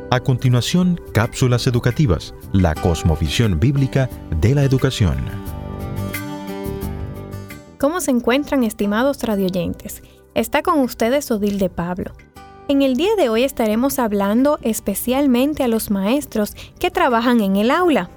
A continuación, cápsulas educativas, la cosmovisión bíblica de la educación. ¿Cómo se encuentran, estimados radioyentes? Está con ustedes Odilde Pablo. En el día de hoy estaremos hablando especialmente a los maestros que trabajan en el aula.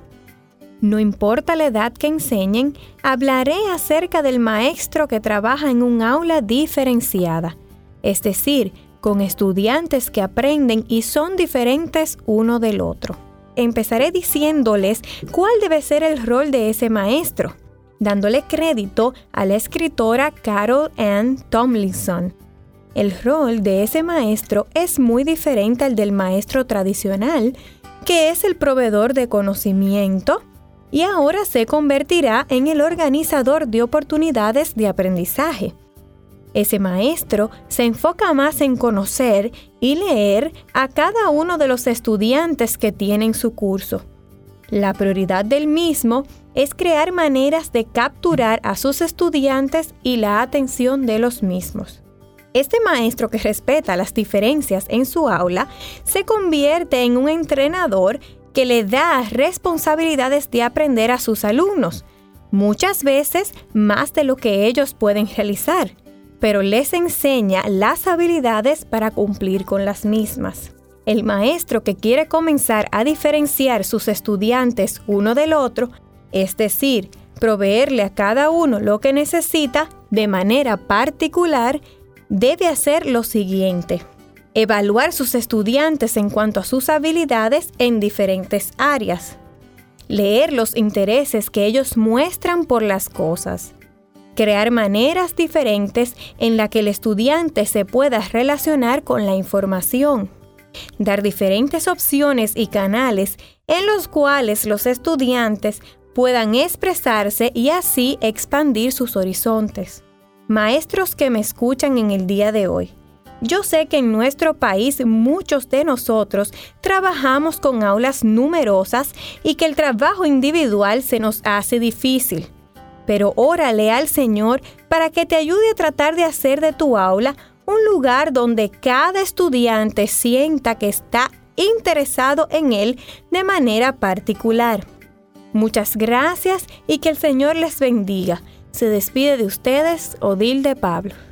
No importa la edad que enseñen, hablaré acerca del maestro que trabaja en un aula diferenciada, es decir, con estudiantes que aprenden y son diferentes uno del otro. Empezaré diciéndoles cuál debe ser el rol de ese maestro, dándole crédito a la escritora Carol Ann Tomlinson. El rol de ese maestro es muy diferente al del maestro tradicional, que es el proveedor de conocimiento, y ahora se convertirá en el organizador de oportunidades de aprendizaje. Ese maestro se enfoca más en conocer y leer a cada uno de los estudiantes que tienen su curso. La prioridad del mismo es crear maneras de capturar a sus estudiantes y la atención de los mismos. Este maestro que respeta las diferencias en su aula se convierte en un entrenador que le da responsabilidades de aprender a sus alumnos, muchas veces más de lo que ellos pueden realizar, pero les enseña las habilidades para cumplir con las mismas. El maestro que quiere comenzar a diferenciar sus estudiantes uno del otro, es decir, proveerle a cada uno lo que necesita de manera particular, debe hacer lo siguiente: evaluar sus estudiantes en cuanto a sus habilidades en diferentes áreas, leer los intereses que ellos muestran por las cosas, crear maneras diferentes en las que el estudiante se pueda relacionar con la información, dar diferentes opciones y canales en los cuales los estudiantes puedan expresarse y así expandir sus horizontes. Maestros que me escuchan en el día de hoy, yo sé que en nuestro país muchos de nosotros trabajamos con aulas numerosas y que el trabajo individual se nos hace difícil. Pero órale al Señor para que te ayude a tratar de hacer de tu aula un lugar donde cada estudiante sienta que está interesado en él de manera particular. Muchas gracias y que el Señor les bendiga. Se despide de ustedes Odilde Pablo.